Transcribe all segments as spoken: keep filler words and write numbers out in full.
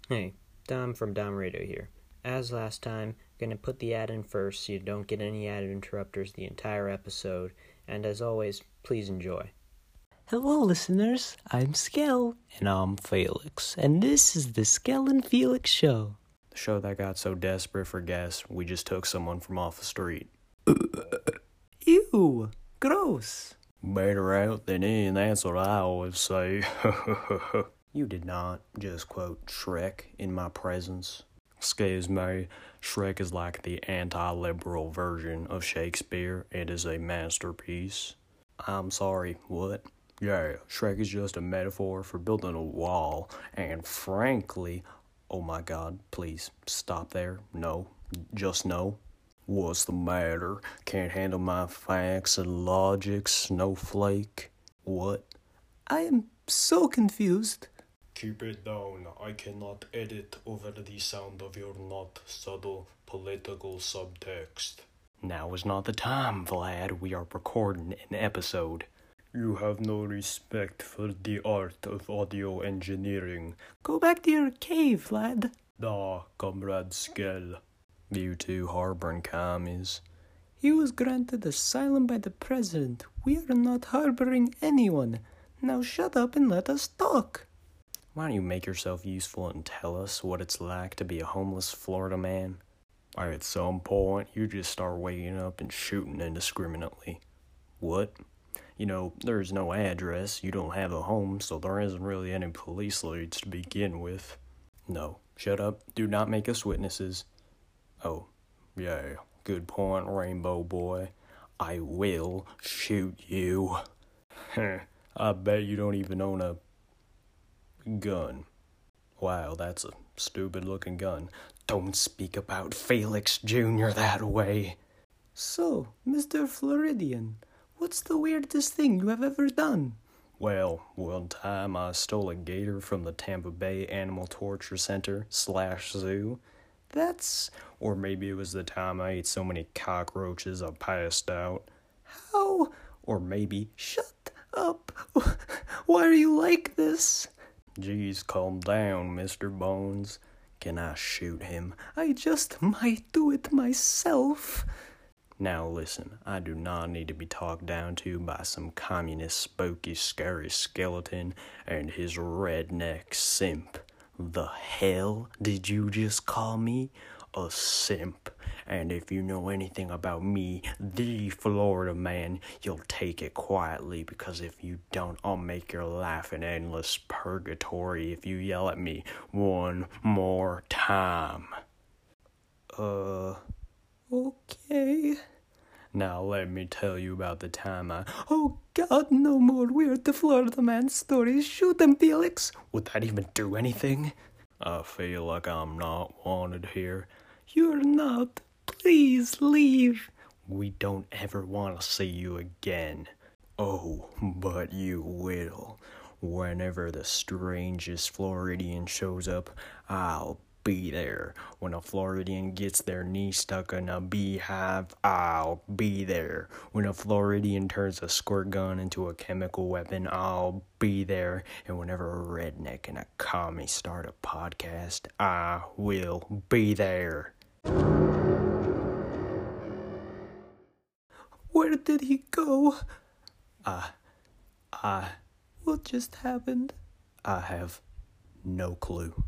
Hey, Dom from Dom Radio here. As last time, gonna put the ad in first so you don't get any ad interrupters the entire episode, and as always, please enjoy. Hello, listeners. I'm Skell. And I'm Felix. And this is the Skell and Felix Show. The show that got so desperate for guests, we just took someone from off the street. Ew, gross. Better out than in, that's what I always say. You did not Just quote Shrek in my presence. Excuse me, Shrek is like the anti-liberal version of Shakespeare. It is a masterpiece. I'm sorry, what? Yeah, Shrek is just a metaphor for building a wall, and frankly, oh my god, please, stop there. No, just no. What's the matter? Can't handle my facts and logic, snowflake? What? I am so confused. Keep it down. I cannot edit over the sound of your not subtle political subtext. Now is not the time, Vlad. We are recording an episode. You have no respect for the art of audio engineering. Go back to your cave, lad. Da, comrade Skell. You two harboring commies. He was granted asylum by the president. We are not harboring anyone. Now shut up and let us talk. Why don't you make yourself useful and tell us what it's like to be a homeless Florida man? Or at some point, you just start waking up and shooting indiscriminately. What? You know, there's no address, you don't have a home, so there isn't really any police leads to begin with. No, shut up, do not make us witnesses. Oh, yeah, good point, Rainbow Boy. I will shoot you. I bet you don't even own a gun. Wow, that's a stupid-looking gun. Don't speak about Felix Junior that way. So, Mister Floridian, what's the weirdest thing you have ever done? Well, one time I stole a gator from the Tampa Bay Animal Torture Center slash zoo. That's... Or maybe it was the time I ate so many cockroaches I passed out. How? Or maybe... Shut up. Why are you like this? Geez, calm down, Mister Bones. Can I shoot him? I just might do it myself. Now listen, I do not need to be talked down to by some communist, spooky, scary skeleton and his redneck simp. The hell did you just call me? A simp. And if you know anything about me, the Florida man, you'll take it quietly, because if you don't, I'll make your life an endless purgatory if you yell at me one more time. Uh, okay. Now let me tell you about the time I... Oh God, no more weird the Florida man stories. Shoot them, Felix. Would that even do anything? I feel like I'm not wanted here. You're not. Please leave. We don't ever want to see you again. Oh, but you will. Whenever the strangest Floridian shows up, I'll be there. When a Floridian gets their knee stuck in a beehive, I'll be there. When a Floridian turns a squirt gun into a chemical weapon, I'll be there. And whenever a redneck and a commie start a podcast, I will be there. Where did he go? I... I... What just happened? I have no clue.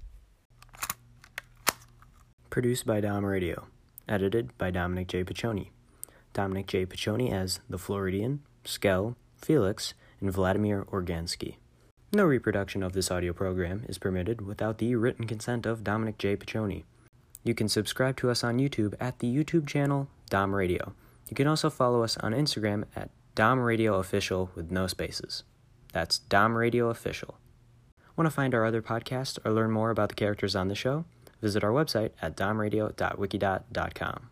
Produced by Dom Radio. Edited by Dominic J. Piccioni. Dominic J. Piccioni as The Floridian, Skell, Felix, and Vladimir Organsky. No reproduction of this audio program is permitted without the written consent of Dominic J. Piccioni. You can subscribe to us on YouTube at the YouTube channel Dom Radio. You can also follow us on Instagram at Dom Radio Official with no spaces. That's Dom Radio Official. Want to find our other podcasts or learn more about the characters on the show? Visit our website at domradio dot wikidot dot com.